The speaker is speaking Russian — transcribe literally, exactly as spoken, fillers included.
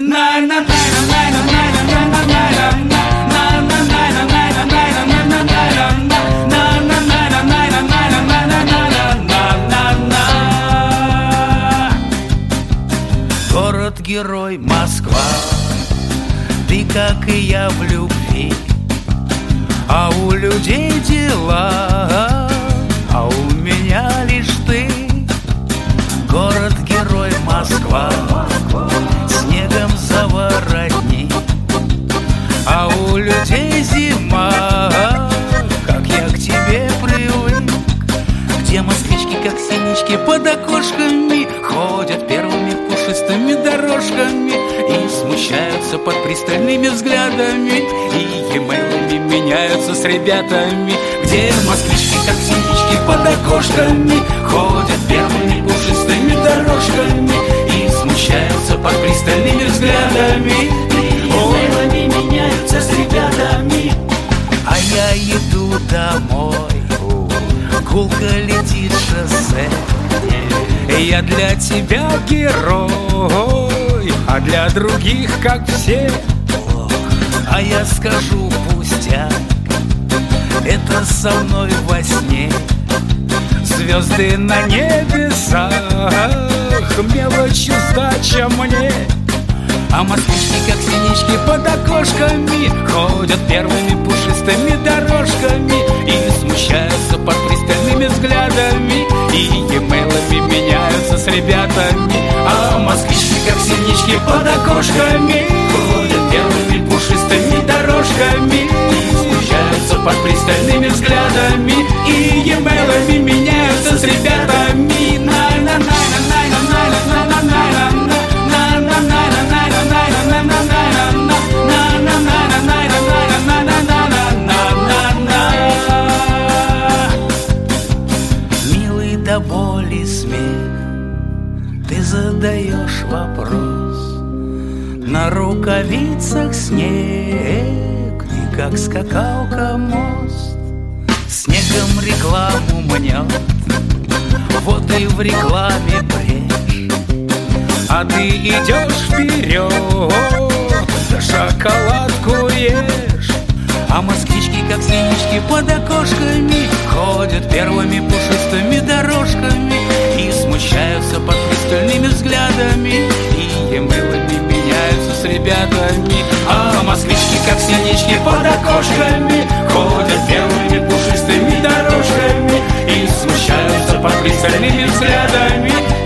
Город-герой Москва, ты, как и я, в любви, а у людей дела, а у меня лишь ты. Город-герой Москва, снегом заворотни, а у людей зима, как я к тебе привык. Где москвички, как синички, под окошками ходят первыми пушистыми дорожками и смущаются под пристальными взглядами, и емейлами меняются с ребятами. Где москвички, как синички, под окошками ходят первыми пушистыми дорожками и смущаются под пристальными взглядами, и емейлами меняются с ребятами. А я иду домой, гулко летит шоссе. Я для тебя герой, а для других как все. А я скажу пустяк, это со мной во сне. Звезды на небесах, мелочью сдача мне. А москвички, как синички, под окошками ходят первыми пушистыми дорожками и смущаются под пристальными взглядами, и емейлами меняются с ребятами. А москвички, как синички, под окошками ходят первыми пушистыми дорожками и смущаются под пристальными взглядами, и емейлами меняются с ребятами. На-на-на-на-на-на-на-на-на-на-на-на. Милый до боли смех, ты задаешь вопрос. На рукавицах снег, ты как скакалка мост. Снегом рекламу мнет, вот и в рекламе брешь. А ты идешь вперед, шоколадку ешь. А москвички, как синички, под окошками ходят первыми пушистыми дорожками и смущаются под пристальными взглядами, и емейлами меняются с ребятами. А москвички, как синички, под окошками ходят первыми пушистыми дорожками и смущаются под пристальными взглядами,